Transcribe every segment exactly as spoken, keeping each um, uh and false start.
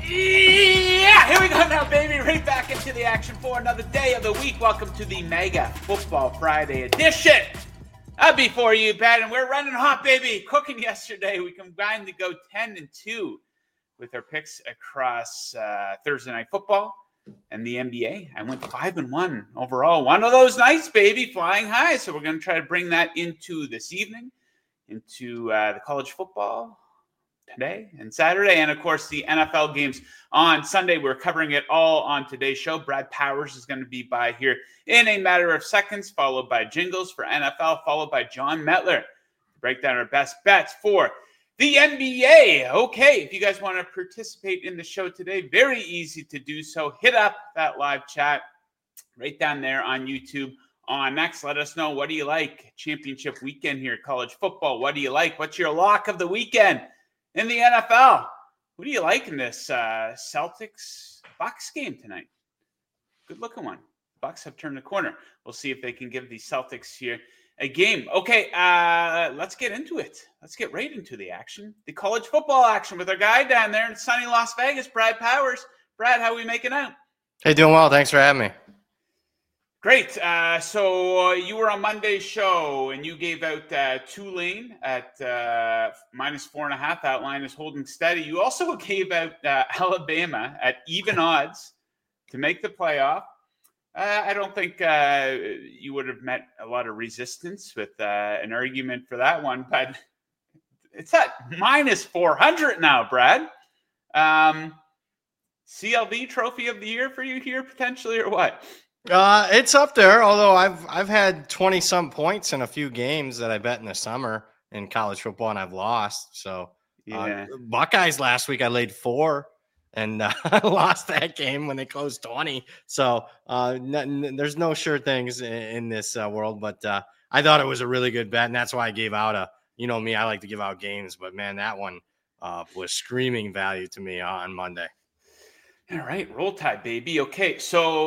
Yeah, here we go now, baby. Right back into the action for another day of the week. Welcome to the Mega Football Friday edition. I'll be for you, Pat, and we're running hot, baby. Cooking yesterday. We combined to go ten and two with our picks across uh, Thursday Night Football and the N B A. I went five and one overall. One of those nights, baby, flying high. So we're going to try to bring that into this evening, into uh, the college football today and Saturday, and of course the N F L games on Sunday. We're covering it all on today's show. Brad Powers is going to be by here in a matter of seconds, followed by Jingles for N F L, followed by John Metler to break down our best bets for the N B A. Okay, if you guys want to participate in the show today, very easy to do so. Hit up that live chat right down there on YouTube. On next, let us know, what do you like? Championship weekend here, college football. What do you like? What's your lock of the weekend in the N F L? Who do you like in this uh, Celtics Bucks game tonight? Good looking one. Bucks have turned the corner. We'll see if they can give the Celtics here a game. Okay, uh, let's get into it. Let's get right into the action. The college football action with our guy down there in sunny Las Vegas, Brad Powers. Brad, how are we making out? Hey, doing well. Thanks for having me. Great. Uh, so uh, you were on Monday's show, and you gave out uh, Tulane at uh, minus four and a half. That line is holding steady. You also gave out uh, Alabama at even odds to make the playoff. Uh, I don't think uh, you would have met a lot of resistance with uh, an argument for that one, but it's at minus four hundred now, Brad. Um, C L V Trophy of the Year for you here, potentially, or what? Uh, it's up there, although I've I've had twenty-some points in a few games that I bet in the summer in college football, and I've lost. So, yeah. uh, Buckeyes last week, I laid four, and uh, I lost that game when they closed twenty. So, uh, n- n- there's no sure things in, in this uh, world, but uh, I thought it was a really good bet, and that's why I gave out a, you know me, I like to give out games, but, man, that one uh, was screaming value to me on Monday. All right, roll tide, baby. Okay,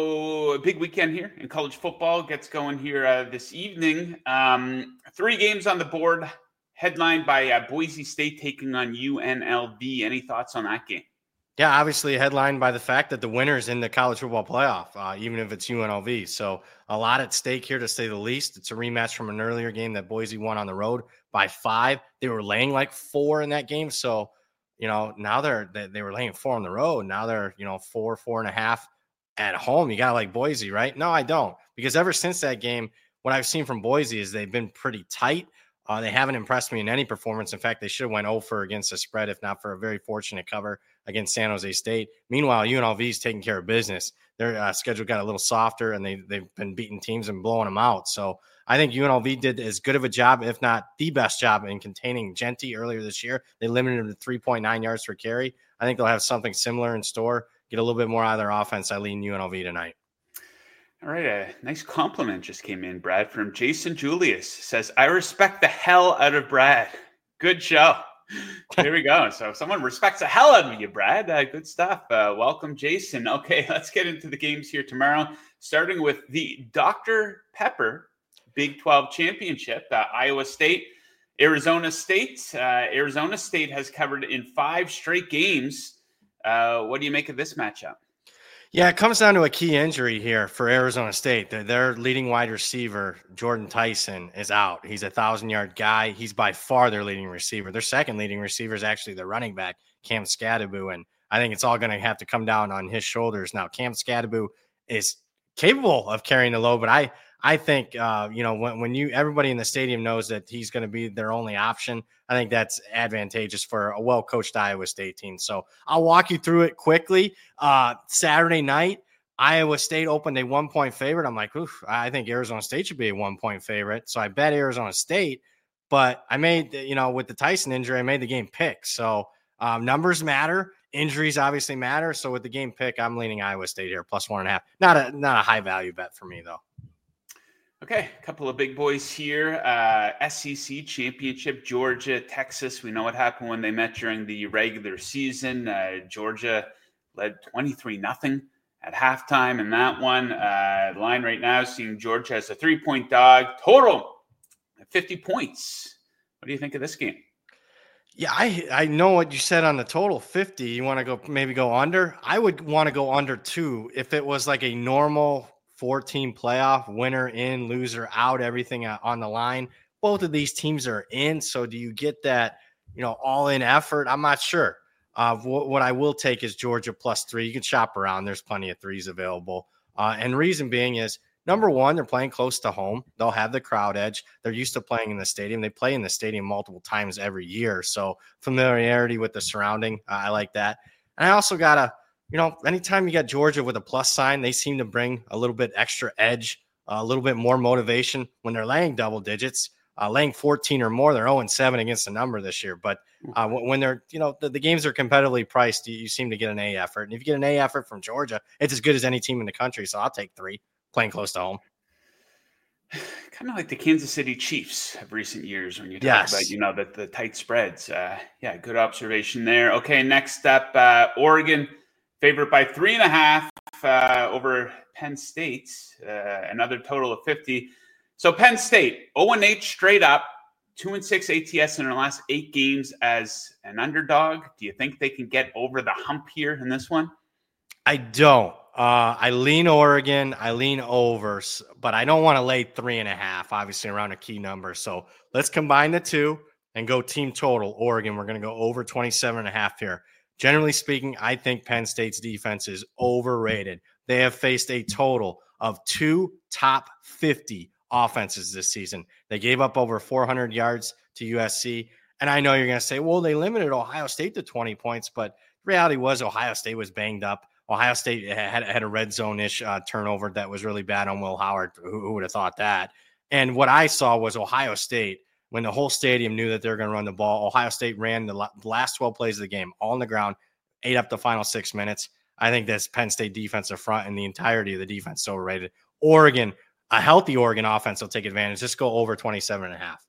so a big weekend here in college football gets going here uh, this evening. Um, three games on the board, headlined by uh, Boise State taking on U N L V. Any thoughts on that game? Yeah, obviously headlined by the fact that the winner's in the college football playoff, uh, even if it's U N L V. So a lot at stake here, to say the least. It's a rematch from an earlier game that Boise won on the road by five. They were laying like four in that game, so you know, now they're, they, they were laying four on the road. Now they're, you know, four, four and a half at home. You got to like Boise, right? No, I don't. Because ever since that game, what I've seen from Boise is they've been pretty tight. Uh, they haven't impressed me in any performance. In fact, they should have went oh for against the spread, if not for a very fortunate cover against San Jose State. Meanwhile, U N L V is taking care of business. Their uh, schedule got a little softer, and they, they've been beating teams and blowing them out. So I think U N L V did as good of a job, if not the best job, in containing Genty earlier this year. They limited him to three point nine yards per carry. I think they'll have something similar in store, get a little bit more out of their offense. I lean U N L V tonight. All right, a nice compliment just came in, Brad, from Jason Julius. Says, I respect the hell out of Brad. Good show. There we go. So someone respects the hell out of you, Brad. Uh, good stuff. Uh, welcome, Jason. Okay, let's get into the games here tomorrow, starting with the Doctor Pepper Big twelve Championship. Uh, Iowa State, Arizona State. Uh, Arizona State has covered in five straight games. Uh, what do you make of this matchup? Yeah, it comes down to a key injury here for Arizona State. Their, their leading wide receiver, Jordan Tyson, is out. He's a thousand-yard guy. He's by far their leading receiver. Their second leading receiver is actually the running back, Cam Skattebo, and I think it's all going to have to come down on his shoulders. Now, Cam Skattebo is capable of carrying the load, but I I think, uh, you know, when, when you everybody in the stadium knows that he's going to be their only option, I think that's advantageous for a well-coached Iowa State team. So I'll walk you through it quickly. Uh, Saturday night, Iowa State opened a one-point favorite. I'm like, oof, I think Arizona State should be a one-point favorite. So I bet Arizona State, but I made, you know, with the Tyson injury, I made the game pick. So um, numbers matter. Injuries obviously matter. So with the game pick, I'm leaning Iowa State here, plus one and a half. Not a not a high-value bet for me, though. Okay, a couple of big boys here. Uh, S E C Championship, Georgia, Texas. We know what happened when they met during the regular season. Uh, Georgia led twenty-three nothing at halftime in that one. Uh, line right now, seeing Georgia as a three-point dog. Total fifty points. What do you think of this game? Yeah, I I know what you said on the total fifty. You want to go maybe go under? I would want to go under two if it was like a normal four-team playoff, winner in, loser out, everything on the line. Both of these teams are in, so do you get that, you know, all-in effort? I'm not sure. Uh, what, what I will take is Georgia plus three. You can shop around. There's plenty of threes available. Uh, and reason being is, number one, they're playing close to home. They'll have the crowd edge. They're used to playing in the stadium. They play in the stadium multiple times every year. So familiarity with the surrounding, uh, I like that. And I also got to, you know, anytime you got Georgia with a plus sign, they seem to bring a little bit extra edge, uh, a little bit more motivation when they're laying double digits. Uh, laying fourteen or more, they're oh and seven against the number this year. But uh, when they're, you know, the, the games are competitively priced, you, you seem to get an A effort. And if you get an A effort from Georgia, it's as good as any team in the country. So I'll take three, playing close to home. Kind of like the Kansas City Chiefs of recent years when you talk Yes. about, you know, the, the tight spreads. Uh, yeah, good observation there. Okay, next up, uh, Oregon, favorite by three and a half uh, over Penn State, uh, another total of fifty. So Penn State, oh and eight straight up, two and six A T S in their last eight games as an underdog. Do you think they can get over the hump here in this one? I don't. Uh, I lean Oregon. I lean over, but I don't want to lay three and a half, obviously around a key number. So let's combine the two and go team total. Oregon, we're going to go over twenty-seven and a half here. Generally speaking, I think Penn State's defense is overrated. They have faced a total of two top fifty offenses this season. They gave up over four hundred yards to U S C. And I know you're going to say, well, they limited Ohio State to twenty points, but the reality was Ohio State was banged up. Ohio State had, had a red zone-ish uh, turnover that was really bad on Will Howard. Who, who would have thought that? And what I saw was Ohio State, when the whole stadium knew that they were going to run the ball, Ohio State ran the last twelve plays of the game all on the ground, ate up the final six minutes. I think this Penn State defensive front and the entirety of the defense is overrated. Oregon, a healthy Oregon offense will take advantage. Just go over twenty-seven and a half.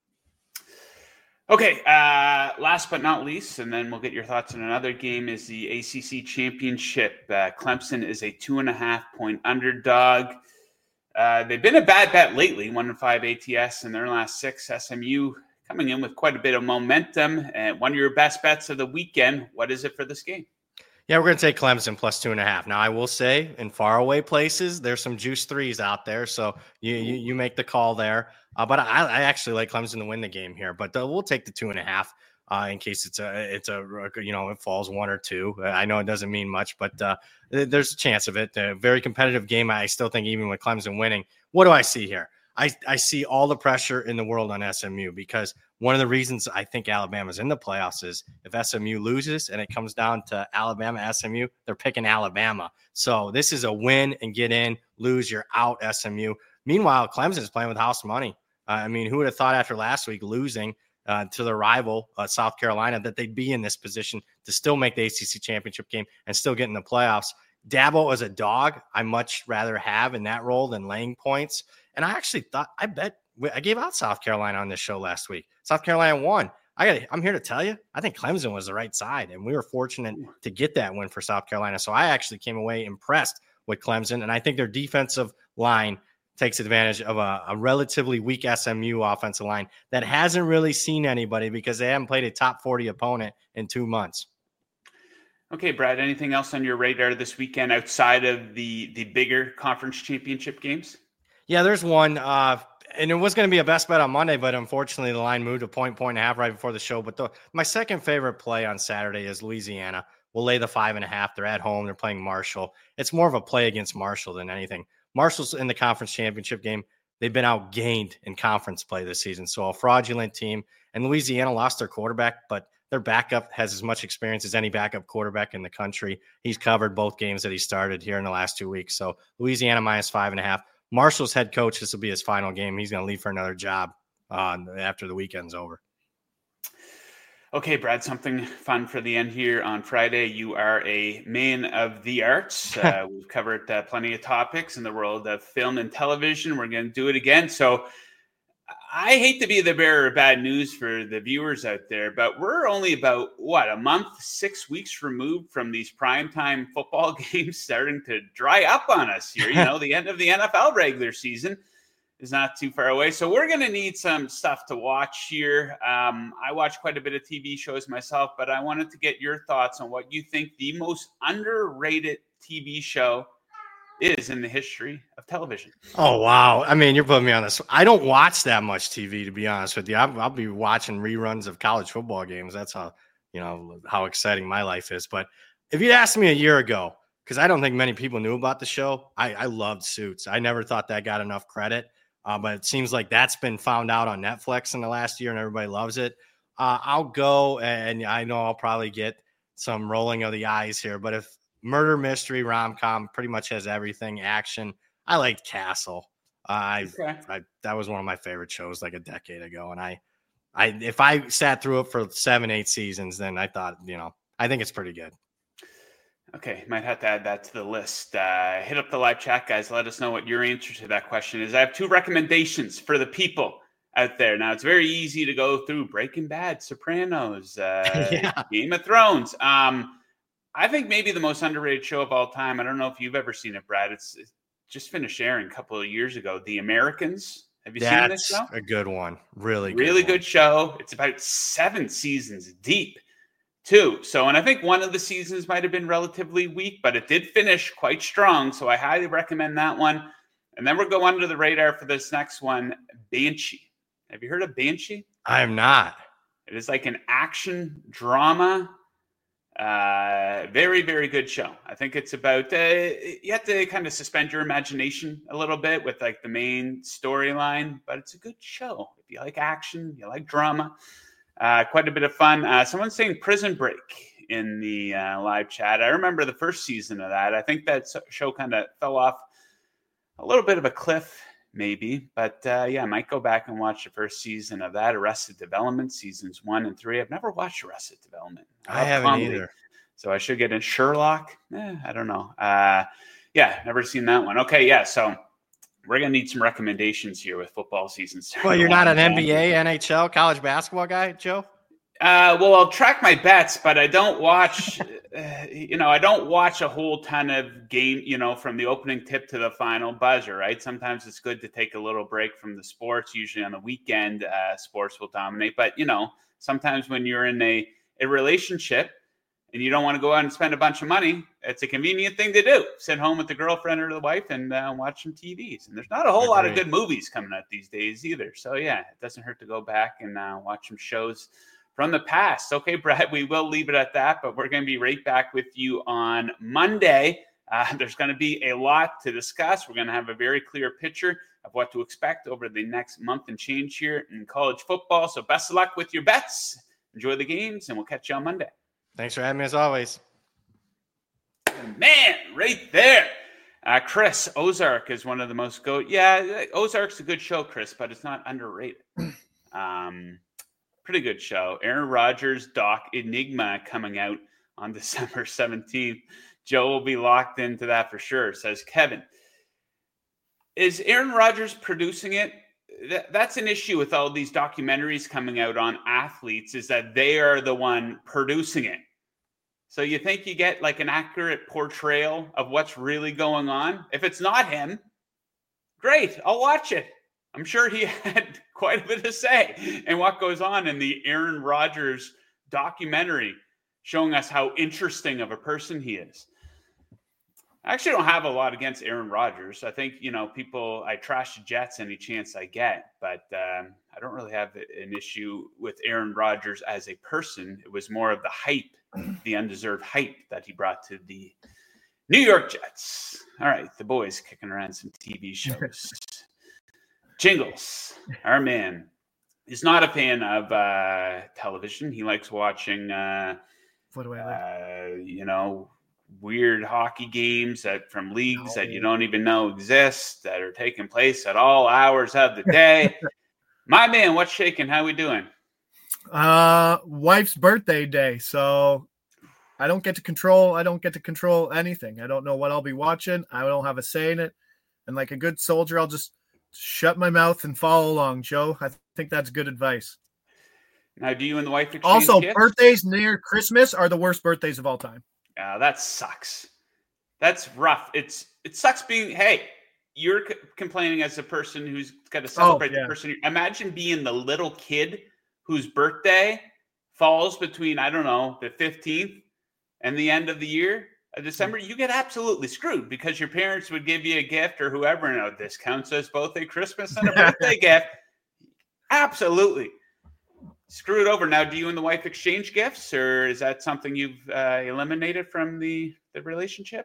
Okay, uh, last but not least, and then we'll get your thoughts on another game, is the A C C Championship. Uh, Clemson is a two and a half point underdog. Uh, they've been a bad bet lately, one and five A T S in their last six. S M U coming in with quite a bit of momentum, and one of your best bets of the weekend. What is it for this game? Yeah, we're going to take Clemson plus two and a half. Now, I will say in faraway places, there's some juice threes out there. So you you, you make the call there. Uh, but I, I actually like Clemson to win the game here. But uh, we'll take the two and a half uh, in case it's a, it's a, you know, it falls one or two. I know it doesn't mean much, but uh, there's a chance of it. A very competitive game. I still think even with Clemson winning, what do I see here? I, I see all the pressure in the world on S M U, because one of the reasons I think Alabama's in the playoffs is if S M U loses and it comes down to Alabama, S M U, they're picking Alabama. So this is a win and get in, lose, you're out, S M U. Meanwhile, Clemson is playing with house money. Uh, I mean, who would have thought after last week losing uh, to the rival, uh, South Carolina, that they'd be in this position to still make the A C C championship game and still get in the playoffs? Dabo as a dog, I much rather have in that role than laying points. And I actually thought, I bet, I gave out South Carolina on this show last week. South Carolina won. I got. I'm here to tell you, I think Clemson was the right side, and we were fortunate to get that win for South Carolina. So I actually came away impressed with Clemson, and I think their defensive line takes advantage of a, a relatively weak S M U offensive line that hasn't really seen anybody because they haven't played a top forty opponent in two months. Okay, Brad, anything else on your radar this weekend outside of the the bigger conference championship games? Yeah, there's one, uh, and it was going to be a best bet on Monday, but unfortunately the line moved a point, point and a half right before the show. But the, my second favorite play on Saturday is Louisiana. We'll lay the five and a half. They're at home. They're playing Marshall. It's more of a play against Marshall than anything. Marshall's in the conference championship game. They've been outgained in conference play this season. So a fraudulent team. And Louisiana lost their quarterback, but their backup has as much experience as any backup quarterback in the country. He's covered both games that he started here in the last two weeks. So Louisiana minus five and a half. Marshall's head coach, this will be his final game. He's going to leave for another job uh, after the weekend's over. Okay, Brad, something fun for the end here on Friday. You are a man of the arts. Uh, we've covered uh, plenty of topics in the world of film and television. We're going to do it again. So I hate to be the bearer of bad news for the viewers out there, but we're only about, what, a month, six weeks removed from these primetime football games starting to dry up on us here. You know, the end of the N F L regular season. is not too far away. So we're going to need some stuff to watch here. Um, I watch quite a bit of T V shows myself, but I wanted to get your thoughts on what you think the most underrated T V show is in the history of television. Oh, wow. I mean, you're putting me on this. I don't watch that much T V, to be honest with you. I'll, I'll be watching reruns of college football games. That's how, you know, how exciting my life is. But if you'd asked me a year ago, because I don't think many people knew about the show, I, I loved Suits. I never thought that got enough credit. Uh, but it seems like that's been found out on Netflix in the last year and everybody loves it. Uh, I'll go, and I know I'll probably get some rolling of the eyes here, but if murder mystery rom-com pretty much has everything, action, I liked Castle. Uh, I, Okay. I that was one of my favorite shows like a decade ago. And I, I if I sat through it for seven, eight seasons, then I thought, you know, I think it's pretty good. Okay, might have to add that to the list. Uh, hit up the live chat, guys. Let us know what your answer to that question is. I have two recommendations for the people out there. Now, it's very easy to go through Breaking Bad, Sopranos, uh, Yeah. Game of Thrones. Um, I think maybe the most underrated show of all time. I don't know if you've ever seen it, Brad. It's, it's just finished airing a couple of years ago. The Americans. Have you seen this That's show? a good one. Really good. Really one. good show. It's about seven seasons deep. Too. So, and I think one of the seasons might have been relatively weak, but it did finish quite strong. So I highly recommend that one. And then we'll go under the radar for this next one, Banshee. Have you heard of Banshee? I am not. It is like an action drama. Uh, very, very good show. I think it's about, uh, you have to kind of suspend your imagination a little bit with like the main storyline, but it's a good show. If you like action, you like drama. Uh, quite a bit of fun. Uh, someone's saying Prison Break in the uh, live chat. I remember the first season of that. I think that show kind of fell off a little bit of a cliff, maybe. But uh, yeah, I might go back and watch the first season of that. Arrested Development, seasons one and three. I've never watched Arrested Development. I haven't comedy, either. So I should get in Sherlock. Eh, I don't know. Uh, yeah, never seen that one. Okay, yeah, so we're going to need some recommendations here with football season starting. Well, you're not an N B A, N H L, college basketball guy, Joe? Uh, well, I'll track my bets, but I don't watch, uh, you know, I don't watch a whole ton of game, you know, from the opening tip to the final buzzer, right? Sometimes it's good to take a little break from the sports. Usually on the weekend, uh, sports will dominate. But, you know, sometimes when you're in a, a relationship, and you don't want to go out and spend a bunch of money, it's a convenient thing to do. Sit home with the girlfriend or the wife and uh, watch some T Vs. And there's not a whole lot of good movies coming out these days either. So, yeah, it doesn't hurt to go back and uh, watch some shows from the past. Okay, Brad, we will leave it at that, but we're going to be right back with you on Monday. Uh, there's going to be a lot to discuss. We're going to have a very clear picture of what to expect over the next month and change here in college football. So best of luck with your bets. Enjoy the games, and we'll catch you on Monday. Thanks for having me as always. Man, right there. Uh, Chris, Ozark is one of the most go. Yeah, Ozark's a good show, Chris, but it's not underrated. Um, pretty good show. Aaron Rodgers, Doc Enigma coming out on December seventeenth. Joe will be locked into that for sure, says Kevin. Is Aaron Rodgers producing it? That, that's an issue with all these documentaries coming out on athletes, is that they are the one producing it. So you think you get like an accurate portrayal of what's really going on? If it's not him, great, I'll watch it. I'm sure he had quite a bit to say in what goes on in the Aaron Rodgers documentary, showing us how interesting of a person he is. I actually don't have a lot against Aaron Rodgers. I think, you know, people, I trash the Jets any chance I get, but um, I don't really have an issue with Aaron Rodgers as a person. It was more of the hype, the undeserved hype that he brought to the New York Jets. All right, the boys kicking around some T V shows. Jingles, our man, is not a fan of uh, television. He likes watching, uh, what do I like? uh, you know, weird hockey games that from leagues Oh. that you don't even know exist, that are taking place at all hours of the day. My man, what's shaking? How we doing? Uh, wife's birthday day, so I don't get to control. I don't get to control anything. I don't know what I'll be watching. I don't have a say in it. And like a good soldier, I'll just shut my mouth and follow along. Joe, I think that's good advice. Now, do you and the wife exchange Also, gifts? birthdays near Christmas are the worst birthdays of all time. Uh, that sucks. That's rough. It's it sucks being. Hey, you're c- complaining as a person who's got to celebrate Oh, yeah. the person. Imagine being the little kid whose birthday falls between, I don't know, the fifteenth and the end of the year, uh, December. You get absolutely screwed because your parents would give you a gift or whoever, and oh, this counts as both a Christmas and a birthday gift. Absolutely screwed over. Now, do you and the wife exchange gifts, or is that something you've uh, eliminated from the, the relationship?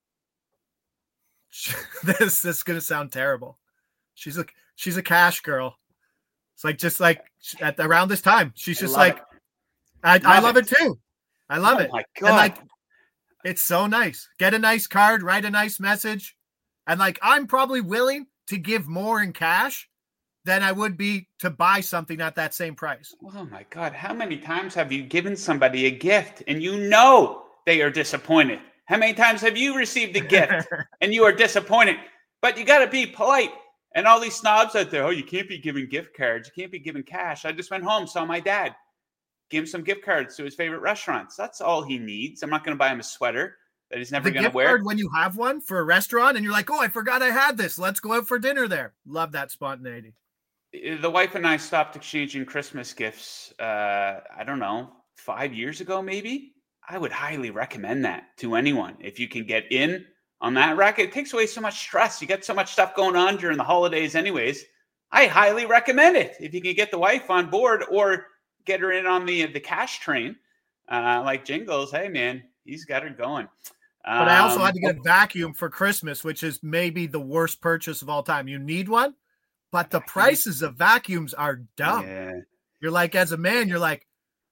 this this is gonna sound terrible. She's a she's a cash girl. It's like just like at around this time, she's I just love like it. I, Love I love it. it. too. I love Oh it. my God. And like it's so nice. Get a nice card, write a nice message, and like I'm probably willing to give more in cash than I would be to buy something at that same price. Oh my God. How many times have you given somebody a gift and you know they are disappointed? How many times have you received a gift and you are disappointed? But you got to be polite. And all these snobs out there, oh, you can't be giving gift cards. You can't be giving cash. I just went home, saw my dad. Give him some gift cards to his favorite restaurants. That's all he needs. I'm not going to buy him a sweater that he's never The going to gift wear. card when you have one for a restaurant and you're like, oh, I forgot I had this. Let's go out for dinner there. Love that spontaneity. The wife and I stopped exchanging Christmas gifts, uh, I don't know, five years ago, maybe. I would highly recommend that to anyone. If you can get in on that racket, it takes away so much stress. You got so much stuff going on during the holidays anyways. I highly recommend it. If you can get the wife on board or get her in on the, the cash train, uh, like Jingles, hey, man, he's got her going. But I also Um, had to get a vacuum for Christmas, which is maybe the worst purchase of all time. You need one, but the prices of vacuums are dumb. Yeah. You're like, as a man, you're like,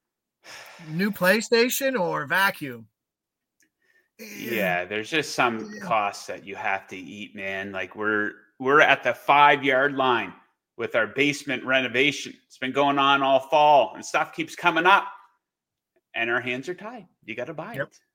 new PlayStation or vacuum? Yeah, there's just some costs that you have to eat, man. Like we're we're at the five yard line with our basement renovation. It's been going on all fall, and stuff keeps coming up, and our hands are tied. You got to buy Yep. it.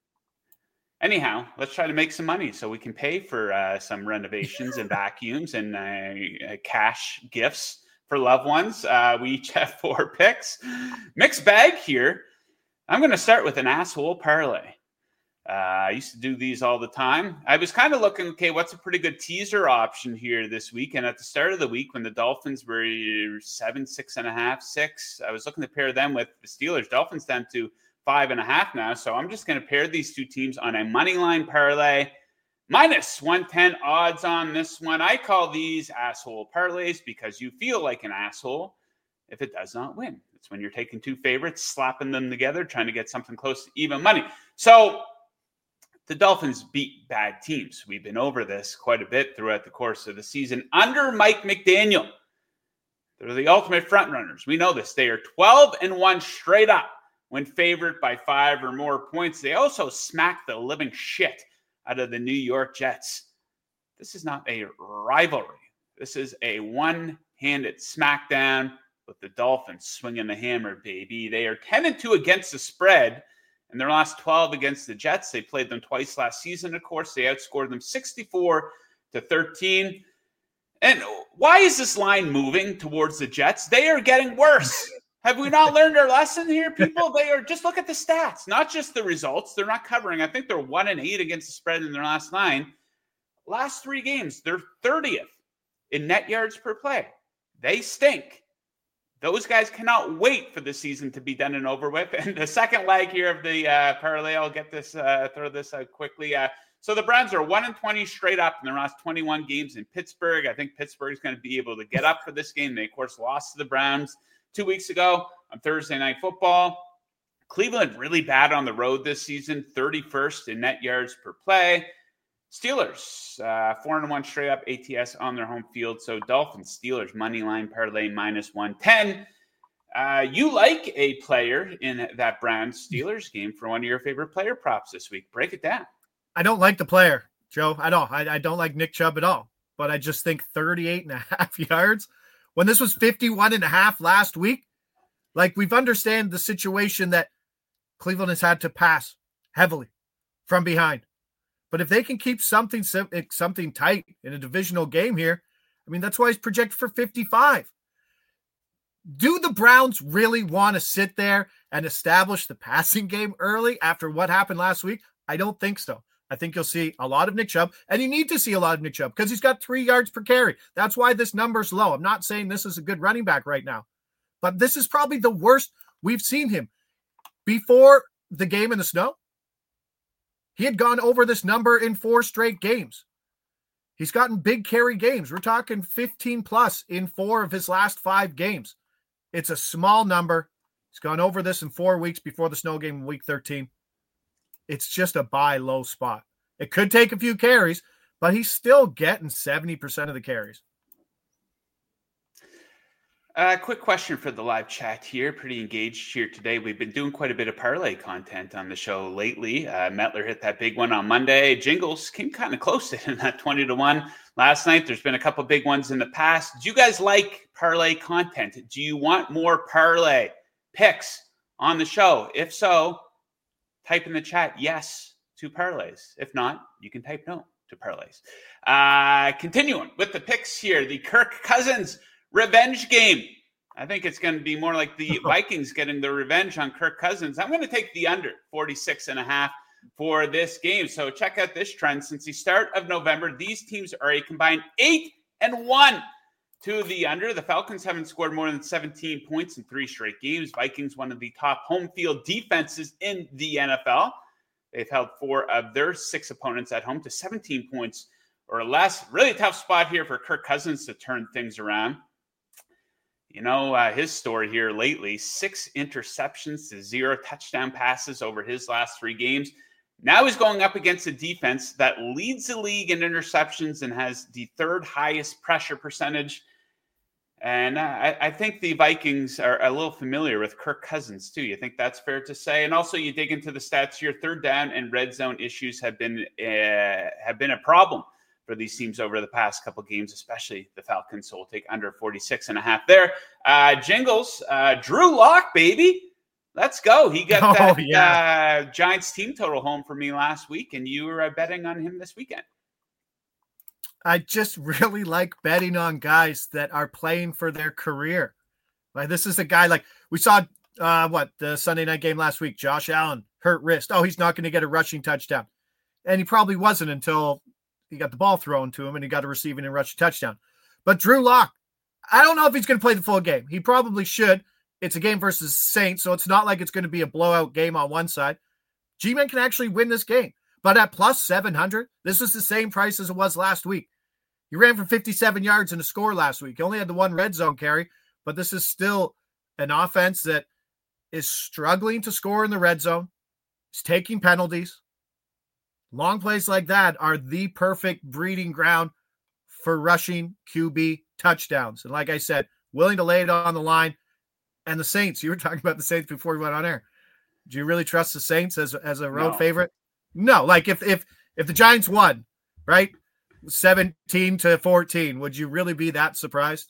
Anyhow, let's try to make some money so we can pay for uh, some renovations and vacuums and uh, cash gifts for loved ones. Uh, we each have four picks. Mixed bag here. I'm going to start with an asshole parlay. Uh, I used to do these all the time. I was kind of looking, okay, what's a pretty good teaser option here this week? And at the start of the week, when the Dolphins were seven, six and a half, six, I was looking to pair them with the Steelers. Dolphins down to five and a half now. So I'm just going to pair these two teams on a money line parlay. Minus one ten odds on this one. I call these asshole parlays because you feel like an asshole if it does not win. It's when you're taking two favorites, slapping them together, trying to get something close to even money. So the Dolphins beat bad teams. We've been over this quite a bit throughout the course of the season. Under Mike McDaniel, they're the ultimate front runners. We know this. They are twelve and one straight up when favored by five or more points. They also smacked the living shit out of the New York Jets. This is not a rivalry. This is a one-handed smackdown with the Dolphins swinging the hammer, baby. They are ten and two against the spread. In their last twelve against the Jets, they played them twice last season, of course. They outscored them sixty-four to thirteen. And why is this line moving towards the Jets? They are getting worse. Have we not learned our lesson here, people? They are, just look at the stats, not just the results. They're not covering. I think they're one and eight against the spread in their last nine. Last three games, they're thirtieth in net yards per play. They stink. Those guys cannot wait for the season to be done and over with. And the second leg here of the uh, parlay, I'll get this, uh, throw this out quickly. Uh, so the Browns are one and twenty straight up in their last twenty-one games in Pittsburgh. I think Pittsburgh is going to be able to get up for this game. They, of course, lost to the Browns two weeks ago on Thursday Night Football. Cleveland really bad on the road this season, thirty-first in net yards per play. Steelers, uh, four and one straight up A T S on their home field. So Dolphins, Steelers, money line parlay minus one ten. Uh, you like a player in that Browns Steelers game for one of your favorite player props this week. Break it down. I don't like the player, Joe, at all. I, I don't like Nick Chubb at all. But I just think thirty-eight and a half yards when this was fifty-one and a half last week. Like, we've understand the situation that Cleveland has had to pass heavily from behind. But if they can keep something something tight in a divisional game here, I mean, that's why he's projected for fifty-five. Do the Browns really want to sit there and establish the passing game early after what happened last week? I don't think so. I think you'll see a lot of Nick Chubb, and you need to see a lot of Nick Chubb because he's got three yards per carry. That's why this number's low. I'm not saying this is a good running back right now, but this is probably the worst we've seen him. Before the game in the snow, he had gone over this number in four straight games. He's gotten big carry games. We're talking fifteen plus in four of his last five games. It's a small number. He's gone over this in four weeks before the snow game in week thirteen. It's just a buy low spot. It could take a few carries, but he's still getting seventy percent of the carries. Uh, quick question for the live chat here. Pretty engaged here today. We've been doing quite a bit of parlay content on the show lately. Uh, Metler hit that big one on Monday. Jingles came kind of close to hitting that twenty to one last night. There's been a couple big ones in the past. Do you guys like parlay content? Do you want more parlay picks on the show? If so, type in the chat yes to parlays. If not, you can type no to parlays. Uh, continuing with the picks here, the Kirk Cousins revenge game. I think it's going to be more like the Vikings getting the revenge on Kirk Cousins. I'm going to take the under forty-six and a half for this game. So check out this trend. Since the start of November, these teams are a combined eight and one to the under. The Falcons haven't scored more than seventeen points in three straight games. Vikings, one of the top home field defenses in the N F L. They've held four of their six opponents at home to seventeen points or less. Really tough spot here for Kirk Cousins to turn things around. You know, uh, his story here lately, six interceptions to zero touchdown passes over his last three games. Now he's going up against a defense that leads the league in interceptions and has the third highest pressure percentage. And I, I think the Vikings are a little familiar with Kirk Cousins, too. You think that's fair to say? And also, you dig into the stats here, third down and red zone issues have been uh, have been a problem for these teams over the past couple games, especially the Falcons. So we'll take under forty-six and a half there. Uh, Jingles, uh, Drew Lock, baby. Let's go. He got oh, that yeah. uh, Giants team total home for me last week, and you were uh, betting on him this weekend. I just really like betting on guys that are playing for their career. Like this is a guy like we saw, uh, what, the Sunday night game last week, Josh Allen, hurt wrist. Oh, he's not going to get a rushing touchdown. And he probably wasn't until he got the ball thrown to him and he got a receiving and rushing touchdown. But Drew Lock, I don't know if he's going to play the full game. He probably should. It's a game versus Saints, so it's not like it's going to be a blowout game on one side. G-Man can actually win this game. But at plus seven hundred, this is the same price as it was last week. He ran for fifty-seven yards and a score last week. He only had the one red zone carry, but this is still an offense that is struggling to score in the red zone. He's taking penalties. Long plays like that are the perfect breeding ground for rushing Q B touchdowns. And like I said, willing to lay it on the line. And the Saints, you were talking about the Saints before we went on air. Do you really trust the Saints as, as a road No. favorite? No. Like if if if the Giants won, right, seventeen to fourteen, would you really be that surprised?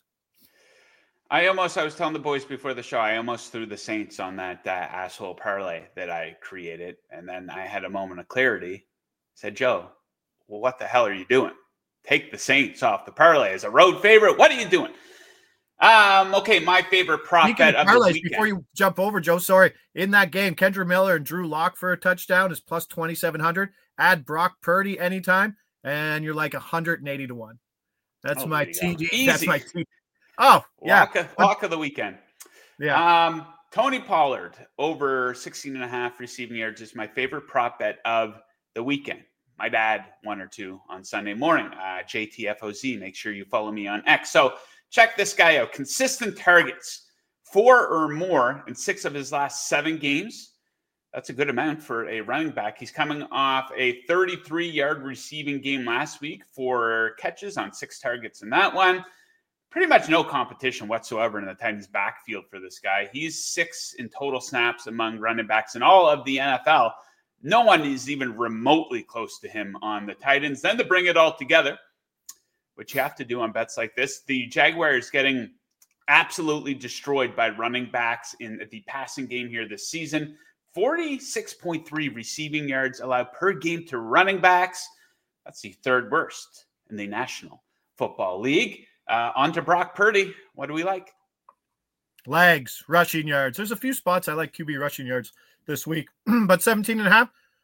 I almost, I was telling the boys before the show, I almost threw the Saints on that uh, asshole parlay that I created. And then I had a moment of clarity. Said, Joe, well, what the hell are you doing? Take the Saints off the parlay as a road favorite. What are you doing? Um, okay, my favorite prop Speaking bet of of the parlays, weekend. before you jump over, Joe, sorry. In that game, Kendra Miller and Drew Lock for a touchdown is plus twenty-seven hundred. Add Brock Purdy anytime, and you're like one hundred eighty to one. That's Oh, my there you T D. go. Easy. That's my T D. Oh, yeah. Lock of, lock of the weekend. Yeah. Um, Tony Pollard over sixteen and a half receiving yards is my favorite prop bet of the weekend. My bad, one or two on Sunday morning. Uh, J T F O Z, make sure you follow me on X. So check this guy out. Consistent targets, four or more in six of his last seven games. That's a good amount for a running back. He's coming off a thirty-three-yard receiving game last week, for catches on six targets in that one. Pretty much no competition whatsoever in the Titans' backfield for this guy. He's six in total snaps among running backs in all of the N F L. No one is even remotely close to him on the Titans. Then to bring it all together, which you have to do on bets like this, the Jaguars getting absolutely destroyed by running backs in the passing game here this season. forty-six point three receiving yards allowed per game to running backs. That's the third worst in the National Football League. Uh, on to Brock Purdy. What do we like? Legs, rushing yards. There's a few spots I like Q B rushing yards this week, but seventeen and a half,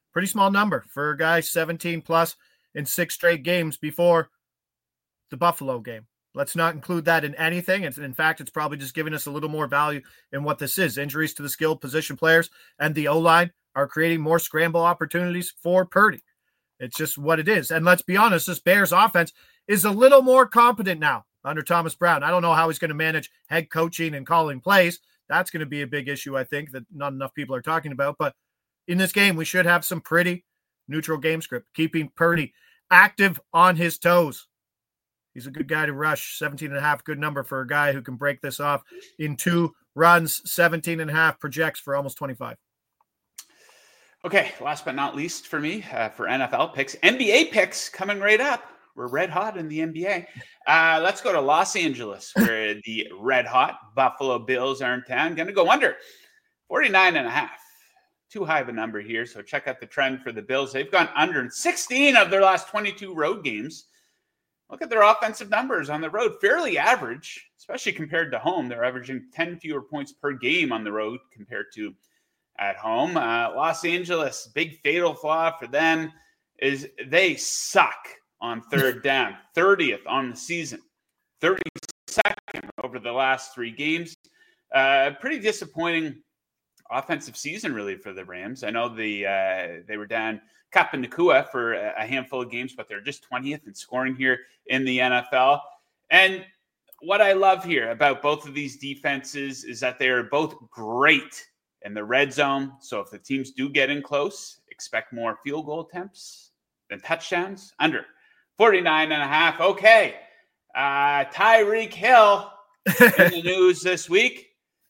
Pretty small number for a guy seventeen plus in six straight games before the Buffalo game. Let's not include that in anything. It's, in fact, it's probably just giving us a little more value in what this is. Injuries to the skilled position players and the O-line are creating more scramble opportunities for Purdy. It's just what it is. And let's be honest, this Bears offense is a little more competent now under Thomas Brown. I don't know how he's going to manage head coaching and calling plays. That's going to be a big issue, I think, that not enough people are talking about. But in this game, we should have some pretty neutral game script, keeping Purdy active on his toes. He's a good guy to rush. seventeen and a half, good number for a guy who can break this off in two runs. seventeen and a half projects for almost twenty-five. Okay, last but not least for me, uh, for N F L picks, N B A picks coming right up. We're red hot in the N B A. Uh, let's go to Los Angeles, where the red hot Buffalo Bills are in town. Going to go under forty-nine and a half. Too high of a number here, so check out the trend for the Bills. They've gone under in sixteen of their last twenty-two road games. Look at their offensive numbers on the road. Fairly average, especially compared to home. They're averaging ten fewer points per game on the road compared to at home. Uh, Los Angeles, big fatal flaw for them is they suck on third down. thirtieth on the season. thirty-second over the last three games. Uh, pretty disappointing offensive season, really, for the Rams. I know the uh, they were down Kupp and Nacua for a handful of games, but they're just twentieth in scoring here in the N F L. And what I love here about both of these defenses is that they are both great in the red zone. So if the teams do get in close, expect more field goal attempts than touchdowns. Under forty-nine and a half. Okay. Uh, Tyreek Hill in the news this week.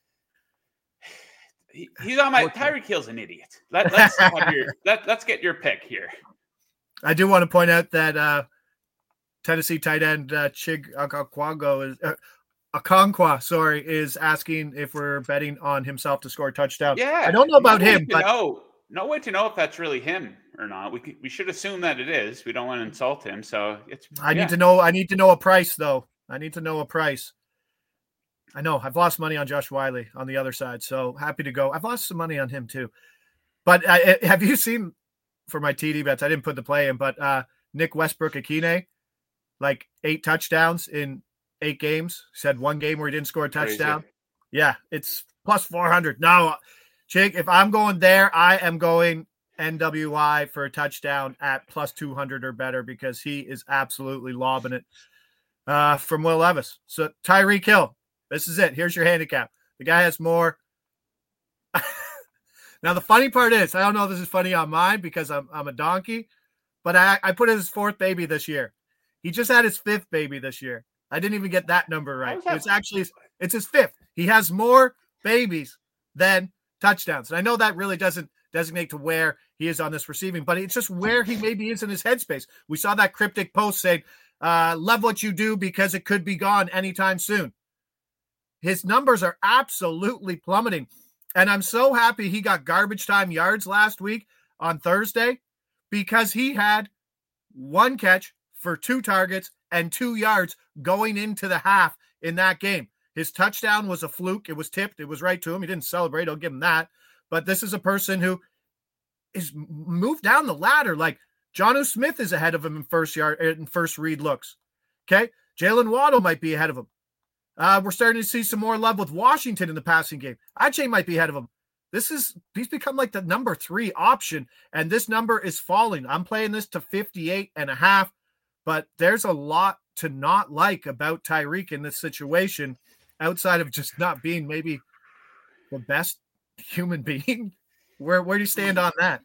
He, he's on my Tyreek Hill's an idiot. Let, let's have your, let, let's get your pick here. I do want to point out that uh, Tennessee tight end uh, Chig Okonkwo is uh, Okonkwo, sorry, is asking if we're betting on himself to score a touchdown. Yeah, I don't know about no him, but know. No way to know if that's really him or not. We we should assume that it is. We don't want to insult him, so it's. I yeah. need to know. I need to know a price, though. I need to know a price. I know I've lost money on Josh Wiley on the other side, so happy to go. I've lost some money on him too. But uh, have you seen for my T D bets? I didn't put the play in, but uh, Nick Westbrook-Akine, like eight touchdowns in eight games. Said one game where he didn't score a touchdown. Crazy. Yeah, it's plus four hundred. No, Jake, if I'm going there, I am going N W I for a touchdown at plus two hundred or better because he is absolutely lobbing it uh, from Will Levis. So Tyreek Hill. This is it. Here's your handicap. The guy has more. Now, the funny part is, I don't know if this is funny on mine because I'm I'm a donkey, but I, I put his fourth baby this year. He just had his fifth baby this year. I didn't even get that number right. It's actually, it's his fifth. He has more babies than touchdowns. And I know that really doesn't designate to where he is on this receiving, but it's just where he maybe is in his headspace. We saw that cryptic post saying, uh, love what you do because it could be gone anytime soon. His numbers are absolutely plummeting. And I'm so happy he got garbage time yards last week on Thursday because he had one catch for two targets and two yards going into the half in that game. His touchdown was a fluke. It was tipped. It was right to him. He didn't celebrate. I'll give him that. But this is a person who is moved down the ladder. Like Jonnu Smith is ahead of him in first yard in first read looks. Okay. Jalen Waddle might be ahead of him. Uh, we're starting to see some more love with Washington in the passing game. Ajay might be ahead of him. This is, he's become like the number three option, and this number is falling. I'm playing this to fifty-eight and a half, but there's a lot to not like about Tyreek in this situation outside of just not being maybe the best human being. Where, where do you stand on that?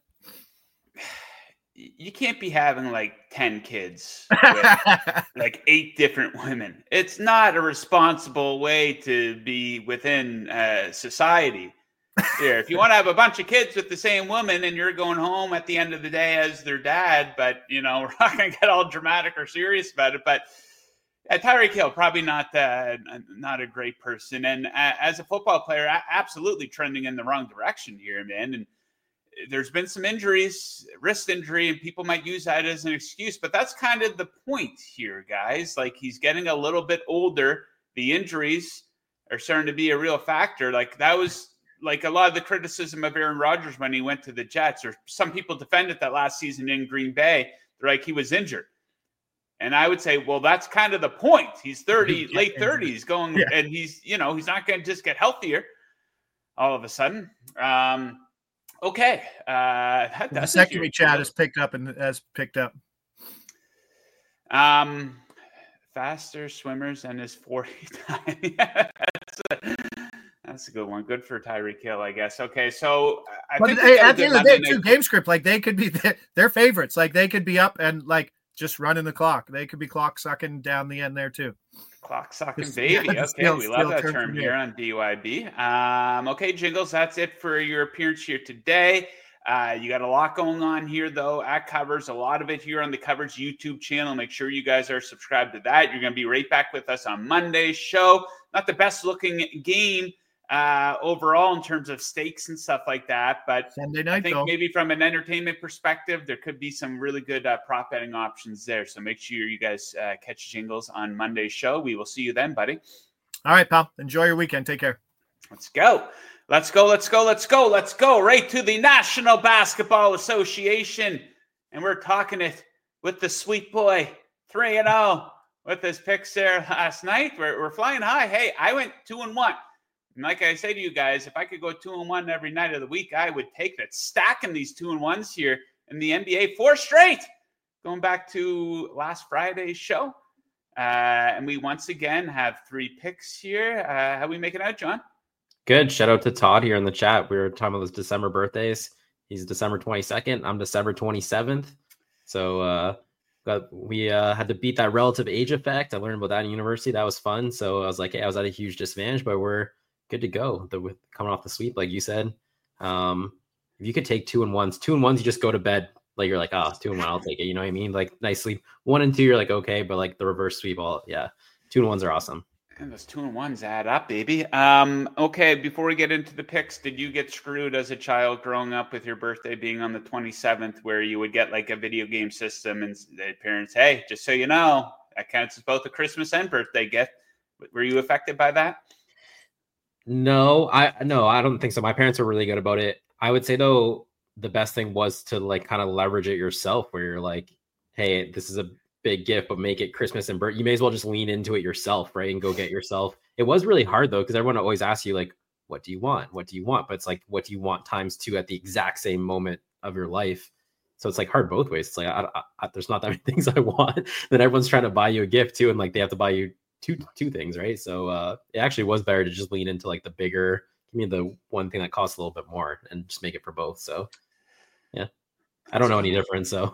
You can't be having like ten kids with like eight different women. It's not a responsible way to be within uh, society. Here, if you want to have a bunch of kids with the same woman and you're going home at the end of the day as their dad, but you know, we're not going to get all dramatic or serious about it. But uh, Tyreek Hill, probably not uh, not a great person. And uh, as a football player, absolutely trending in the wrong direction here, man. And there's been some injuries, wrist injury, and people might use that as an excuse, but that's kind of the point here, guys. Like, he's getting a little bit older. The injuries are starting to be a real factor. Like, that was like a lot of the criticism of Aaron Rodgers when he went to the Jets, or some people defended that last season in Green Bay, they're like he was injured. And I would say, well, that's kind of the point. He's thirty, late thirties going, yeah. and he's, you know, he's not going to just get healthier all of a sudden. Um, okay. Uh, that, the secondary chat has picked up and has picked up. Um, faster swimmers than his forty time. Yeah, that's, a, that's a good one. Good for Tyreek Hill, I guess. Okay, so I but think they, at the end of the day, too, game script, like they could be their, their favorites. Like they could be up and like just running the clock. They could be clock sucking down the end there too. Clock sucking baby. Yeah, okay, steal, we love that term, term here on B Y B. Um, okay, Jingles, that's it for your appearance here today. Uh, you got a lot going on here, though, at Covers. A lot of it here on the Covers YouTube channel. Make sure you guys are subscribed to that. You're going to be right back with us on Monday's show. Not the best-looking game uh, overall in terms of stakes and stuff like that, but Sunday night, I think though. Maybe from an entertainment perspective, there could be some really good uh, prop betting options there. So make sure you guys uh, catch Jingles on Monday's show. We will see you then, buddy. All right, pal. Enjoy your weekend. Take care. Let's go. Let's go, let's go, let's go, let's go right to the National Basketball Association. And we're talking it with the sweet boy, three and oh, with his picks there last night. We're, we're flying high. Hey, I went two and one. And like I say to you guys, if I could go two and one every night of the week, I would take that. Stacking these two and ones here in the N B A, four straight. Going back to last Friday's show. Uh, and we once again have three picks here. Uh, how we making out, John? Good. Shout out to Todd here in the chat. We were talking about his December birthdays. He's December twenty-second. I'm December twenty-seventh. So uh, got, we uh, had to beat that relative age effect. I learned about that in university. That was fun. So I was like, hey, I was at a huge disadvantage, but we're good to go. The, with coming off the sweep, like you said. Um, if you could take two and ones, two and ones, you just go to bed. Like you're like, oh, two and one, I'll take it. You know what I mean? Like nice sleep. One and two, you're like, okay, but like the reverse sweep, all yeah, two and ones are awesome. And those two and ones add up, baby. Um, okay, before we get into the picks, did you get screwed as a child growing up with your birthday being on the twenty-seventh, where you would get like a video game system and the parents, hey, just so you know, that counts as both a Christmas and birthday gift. Were you affected by that? No, I no, I don't think so. My parents were really good about it. I would say though, the best thing was to like kind of leverage it yourself, where you're like, hey, this is a big gift, but make it Christmas and birth. You may as well just lean into it yourself, right? And go get yourself. It was really hard though, because everyone always asks you like, what do you want? What do you want? But it's like, what do you want times two at the exact same moment of your life? So it's like hard both ways. It's like, I, I, I, there's not that many things I want. Then everyone's trying to buy you a gift too. And like, they have to buy you two, two things. Right. So uh, it actually was better to just lean into like the bigger, give me the one thing that costs a little bit more and just make it for both. So yeah, I don't know any difference. So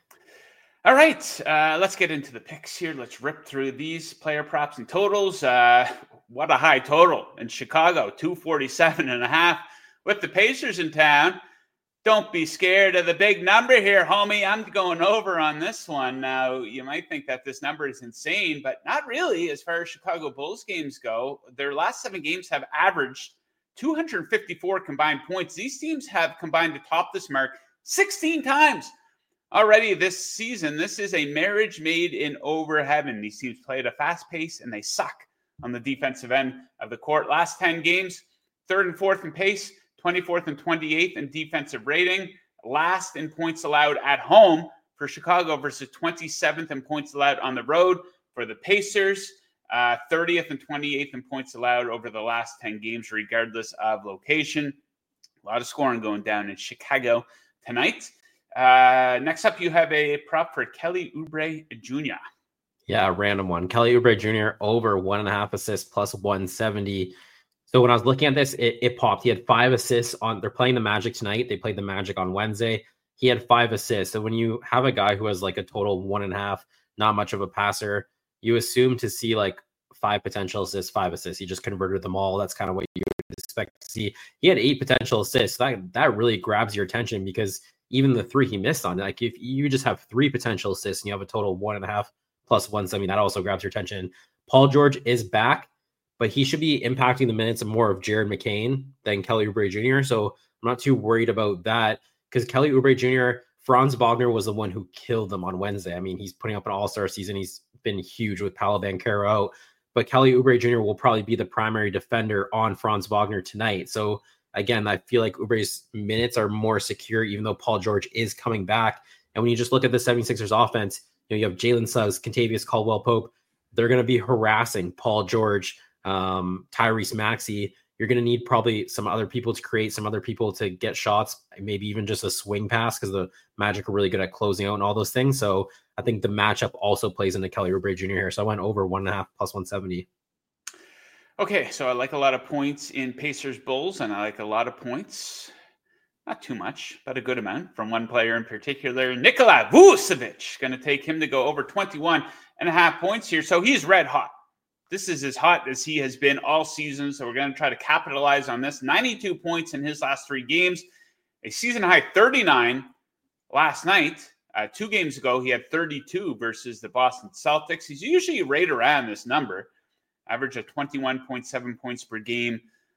all right, uh, let's get into the picks here. Let's rip through these player props and totals. Uh, what a high total in Chicago, two forty-seven and a half with the Pacers in town. Don't be scared of the big number here, homie. I'm going over on this one. Now, you might think that this number is insane, but not really as far as Chicago Bulls games go. Their last seven games have averaged two hundred fifty-four combined points. These teams have combined to top this mark sixteen times. Already this season, this is a marriage made in over heaven. These teams play at a fast pace, and they suck on the defensive end of the court. Last ten games, third and fourth in pace, twenty-fourth and twenty-eighth in defensive rating. Last in points allowed at home for Chicago versus twenty-seventh in points allowed on the road for the Pacers. Uh, thirtieth and twenty-eighth in points allowed over the last ten games, regardless of location. A lot of scoring going down in Chicago tonight. Uh, next up, you have a prop for Kelly Oubre Junior Yeah, a random one. Kelly Oubre Junior over one and a half assists plus one seventy. So when I was looking at this, it, it popped. He had five assists on. They're playing the Magic tonight. They played the Magic on Wednesday. He had five assists. So when you have a guy who has like a total one and a half, not much of a passer, you assume to see like five potential assists, five assists. He just converted them all. That's kind of what you would expect to see. He had eight potential assists. That that really grabs your attention because even the three he missed on, like if you just have three potential assists and you have a total one and a half plus one, I mean, that also grabs your attention. Paul George is back, but he should be impacting the minutes more of Jared McCain than Kelly Oubre Junior So I'm not too worried about that because Kelly Oubre Junior, Franz Wagner was the one who killed them on Wednesday. I mean, he's putting up an all-star season. He's been huge with Paolo Banchero out, but Kelly Oubre Junior will probably be the primary defender on Franz Wagner tonight. So again, I feel like Oubre's minutes are more secure, even though Paul George is coming back. And when you just look at the 76ers offense, you know, you have Jalen Suggs, Kentavious Caldwell-Pope. They're going to be harassing Paul George, um, Tyrese Maxey. You're going to need probably some other people to create, some other people to get shots, maybe even just a swing pass, because the Magic are really good at closing out and all those things. So I think the matchup also plays into Kelly Oubre Junior here. So I went over one and a half plus one seventy. Okay, so I like a lot of points in Pacers Bulls, and I like a lot of points, not too much, but a good amount from one player in particular, Nikola Vucevic. Going to take him to go over twenty-one and a half points here. So he's red hot. This is as hot as he has been all season, so we're going to try to capitalize on this. ninety-two points in his last three games, a season-high thirty-nine last night. Uh, two games ago, he had thirty-two versus the Boston Celtics. He's usually right around this number, average of twenty-one point seven points per game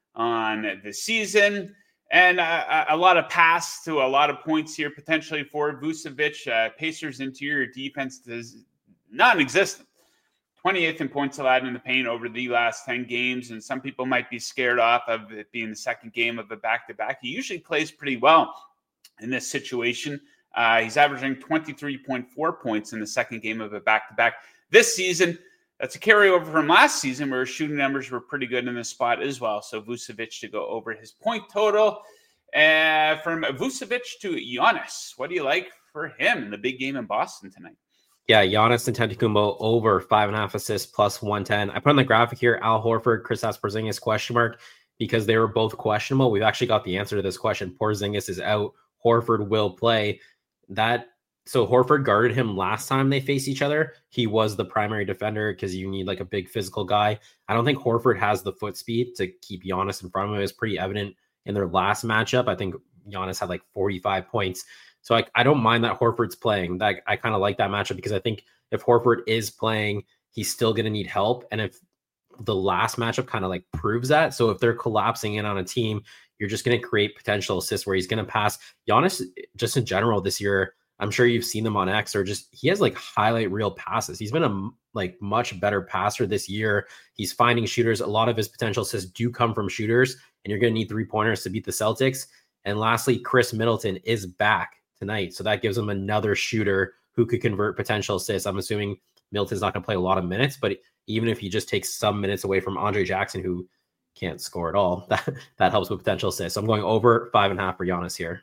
on the season. And uh, a lot of pass to a lot of points here potentially for Vucevic. Uh, Pacers' interior defense is non-existent. twenty-eighth in points allowed in the paint over the last ten games, and some people might be scared off of it being the second game of a back-to-back. He usually plays pretty well in this situation. Uh, he's averaging twenty-three point four points in the second game of a back-to-back. This season, that's a carryover from last season where his shooting numbers were pretty good in this spot as well. So Vucevic to go over his point total. Uh, from Vucevic to Giannis, what do you like for him in the big game in Boston tonight? Yeah, Giannis Antetokounmpo over five and a half assists plus one ten. I put on the graphic here, Al Horford, Kristaps Porzingis question mark, because they were both questionable. We've actually got the answer to this question. Porzingis is out. Horford will play. That so Horford guarded him last time they faced each other. He was the primary defender because you need like a big physical guy. I don't think Horford has the foot speed to keep Giannis in front of him. It was pretty evident in their last matchup. I think Giannis had like forty-five points. So I, I don't mind that Horford's playing. That I kind of like that matchup because I think if Horford is playing, he's still going to need help. And if the last matchup kind of like proves that. So if they're collapsing in on a team, you're just going to create potential assists where he's going to pass. Giannis, just in general this year, I'm sure you've seen them on X or just he has like highlight reel passes. He's been a like much better passer this year. He's finding shooters. A lot of his potential assists do come from shooters, and you're going to need three pointers to beat the Celtics. And lastly, Chris Middleton is back tonight. So that gives him another shooter who could convert potential assists. I'm assuming Middleton's not going to play a lot of minutes, but even if he just takes some minutes away from Andre Jackson, who can't score at all, that, that helps with potential assists. So I'm going over five and a half for Giannis here.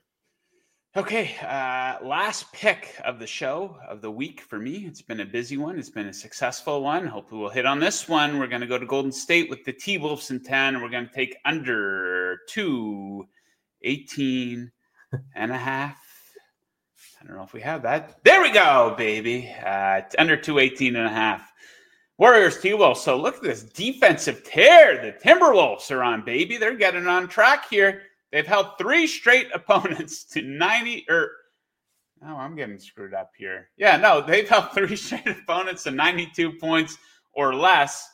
Okay, uh, last pick of the show of the week for me. It's been a busy one. It's been a successful one. Hopefully we'll hit on this one. We're going to go to Golden State with the T-Wolves in ten. We're going to take under two eighteen and a half. I don't know if we have that. There we go, baby. Uh, under two eighteen and a half. Warriors T-Wolves. So look at this defensive tear. The Timberwolves are on, baby. They're getting on track here. They've held three straight opponents to ninety or oh, I'm getting screwed up here. Yeah, no, they've held three straight opponents to ninety-two points or less.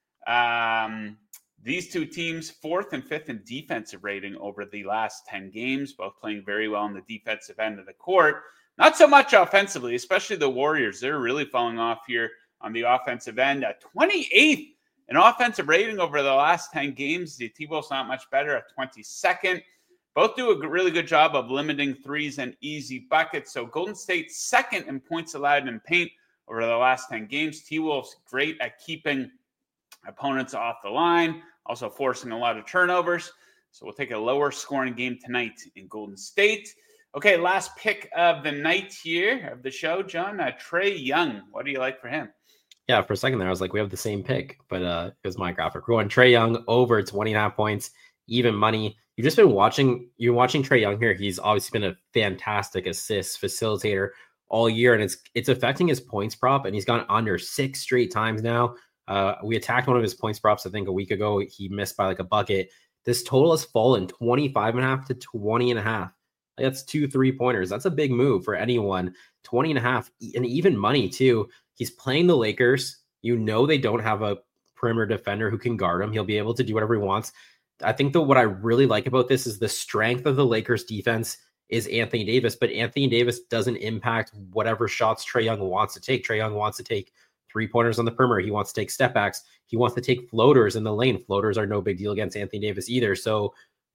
Um, these two teams, fourth and fifth in defensive rating over the last ten games, both playing very well on the defensive end of the court. Not so much offensively, especially the Warriors. They're really falling off here on the offensive end. At twenty-eighth in offensive rating over the last ten games. The T-Wolves not much better at twenty-second. Both do a really good job of limiting threes and easy buckets. So Golden State second in points allowed in paint over the last ten games. T-Wolves great at keeping opponents off the line, also forcing a lot of turnovers. So we'll take a lower scoring game tonight in Golden State. Okay, last pick of the night here of the show, John. Uh, Trae Young. What do you like for him? Yeah, for a second there, I was like, we have the same pick, but uh, it was my graphic. We're going Trae Young over twenty and a half points, even money. You've just been watching, you're watching Trae Young here. He's obviously been a fantastic assist facilitator all year, and it's it's affecting his points prop, and he's gone under six straight times now. Uh, we attacked one of his points props, I think, a week ago. He missed by like a bucket. This total has fallen twenty-five and a half to twenty and a half. Like, that's two three-pointers. That's a big move for anyone. twenty and a half, and even money, too. He's playing the Lakers. You know they don't have a perimeter defender who can guard him. He'll be able to do whatever he wants. I think that what I really like about this is the strength of the Lakers defense is Anthony Davis, but Anthony Davis doesn't impact whatever shots Trae Young wants to take. Trae Young wants to take three-pointers on the perimeter. He wants to take step backs. He wants to take floaters in the lane. Floaters are no big deal against Anthony Davis either. So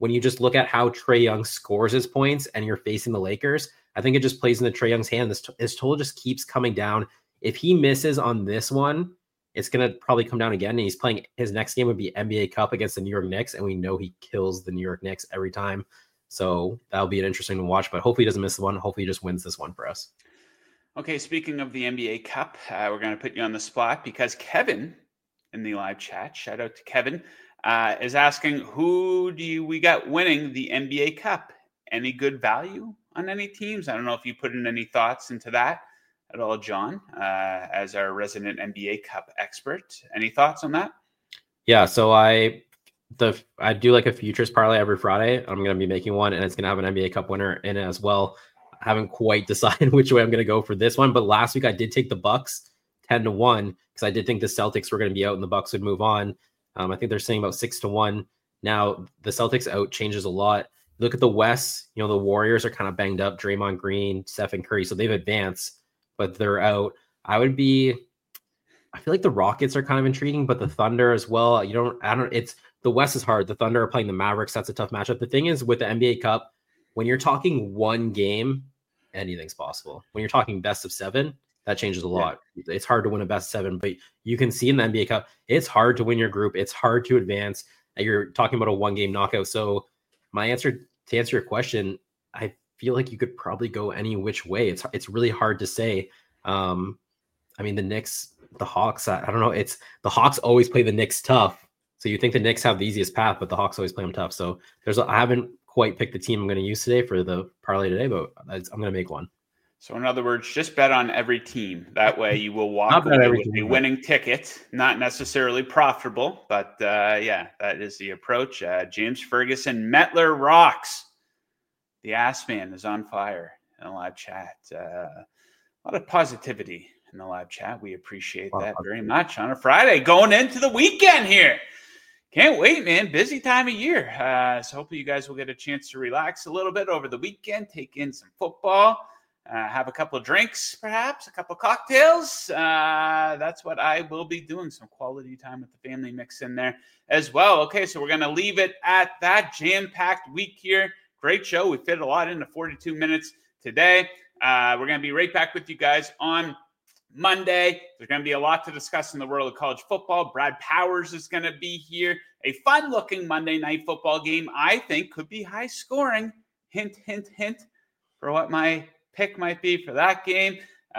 when you just look at how Trae Young scores his points and you're facing the Lakers, I think it just plays in the Trae Young's hand. This, this total just keeps coming down. If he misses on this one, it's going to probably come down again. And he's playing, his next game would be N B A Cup against the New York Knicks. And we know he kills the New York Knicks every time. So that'll be an interesting to watch, but hopefully he doesn't miss the one. Hopefully he just wins this one for us. Okay, speaking of the N B A Cup, uh, we're going to put you on the spot because Kevin in the live chat, shout out to Kevin, uh, is asking, who do you, we got winning the N B A Cup? Any good value on any teams? I don't know if you put in any thoughts into that at all, John, uh, as our resident N B A Cup expert. Any thoughts on that? Yeah, so I the I do like a futures parlay every Friday. I'm going to be making one, and it's going to have an N B A Cup winner in it as well. I haven't quite decided which way I'm going to go for this one, but last week I did take the Bucks ten to one because I did think the Celtics were going to be out and the Bucks would move on. Um, I think they're saying about six to one. Now the Celtics out changes a lot. Look at the West. You know, the Warriors are kind of banged up. Draymond Green, Stephen Curry, so they've advanced, but they're out. I would be. I feel like the Rockets are kind of intriguing, but the Thunder as well. You don't. I don't. It's the West is hard. The Thunder are playing the Mavericks. That's a tough matchup. The thing is with the N B A Cup, when you're talking one game, anything's possible. When you're talking best of seven, that changes a lot. Yeah. It's hard to win a best of seven, but you can see in the N B A Cup, it's hard to win your group. It's hard to advance. You're talking about a one game knockout. So my answer to answer your question, I feel like you could probably go any which way. It's it's really hard to say. Um, I mean, the Knicks, the Hawks, I, I don't know. It's the Hawks always play the Knicks tough. So you think the Knicks have the easiest path, but the Hawks always play them tough. So there's a, I haven't quite picked the team I'm going to use today for the parlay today, but I'm going to make one. So in other words, just bet on every team. That way you will walk away with a winning ticket, not necessarily profitable, but uh, yeah, that is the approach. Uh, James Ferguson, Metler rocks. The Ass Man is on fire in the live chat. Uh, a lot of positivity in the live chat. We appreciate that very much on a Friday going into the weekend here. Can't wait, man. Busy time of year. Uh, so hopefully you guys will get a chance to relax a little bit over the weekend, take in some football, uh, have a couple of drinks, perhaps, a couple of cocktails. Uh, that's what I will be doing, some quality time with the family mix in there as well. Okay, so we're going to leave it at that. Jam-packed week here. Great show. We fit a lot into forty-two minutes today. Uh, we're going to be right back with you guys on Monday. There's going to be a lot to discuss in the world of college football. Brad Powers is going to be here. A fun-looking Monday night football game, I think, could be high scoring. Hint, hint, hint for what my pick might be for that game.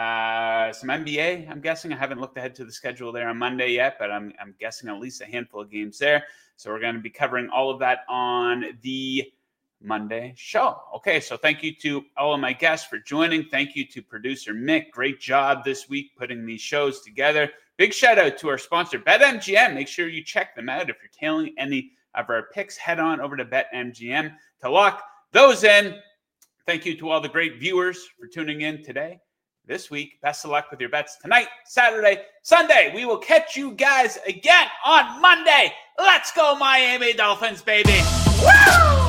Uh, some N B A, I'm guessing. I haven't looked ahead to the schedule there on Monday yet, but I'm, I'm guessing at least a handful of games there. So we're going to be covering all of that on the Monday show. Okay, so thank you to all of my guests for joining. Thank you to producer Mick. Great job this week putting these shows together. Big shout out to our sponsor, BetMGM. Make sure you check them out. If you're tailing any of our picks, head on over to BetMGM to lock those in. Thank you to all the great viewers for tuning in today, this week. Best of luck with your bets tonight, Saturday, Sunday. We will catch you guys again on Monday. Let's go, Miami Dolphins, baby. Woo!